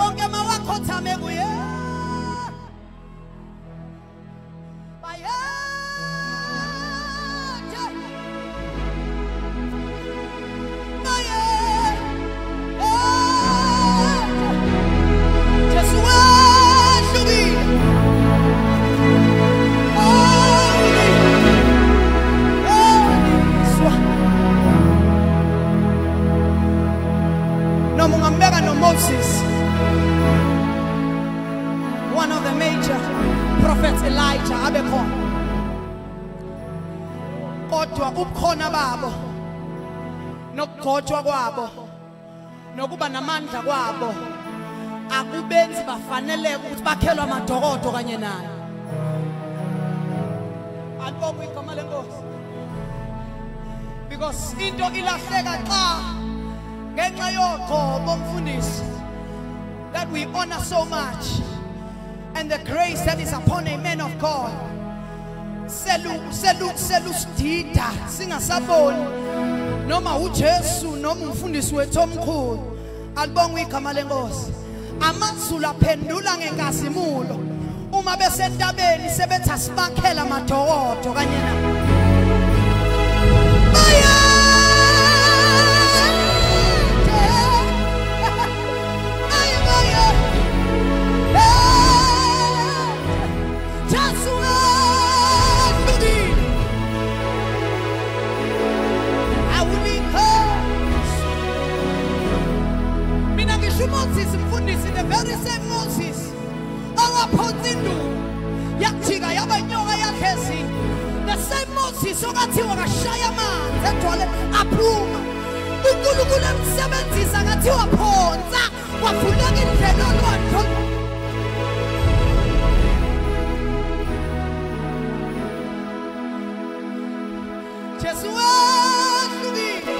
onke mawakhothame kuye. Moses, one of the major prophets, Elijah, abekhona. Kodwa ubukhona babo nokugcotshwa kwabo nokuba namandla kwabo akubenzi bafanele ukuthi bakhelwe amadokodo kanye naye. Anibonga igama lenkosi. Because into ilahleka xa ngenxa yoqobo mfundisi that we honor so much and the grace that is upon a man of God. Selu sidida singasaboni noma uJesu noma umfundisi wethu omkhulu. Alibonga igama lenkosi. Amazulu aphendula ngenkazimulo uma besentabeni sebethi asibakhela amadokodo kanye na Moses mfundisi, the very same Moses owaphontsindu yathika yabanyoka yakhezi, the same Moses okathiwa kashaya amanzi egcwele aphuma, uNkulunkulu emsebenzisa akathiwa phonsa wavuleka indlela olwandle. Jesu wehlukile.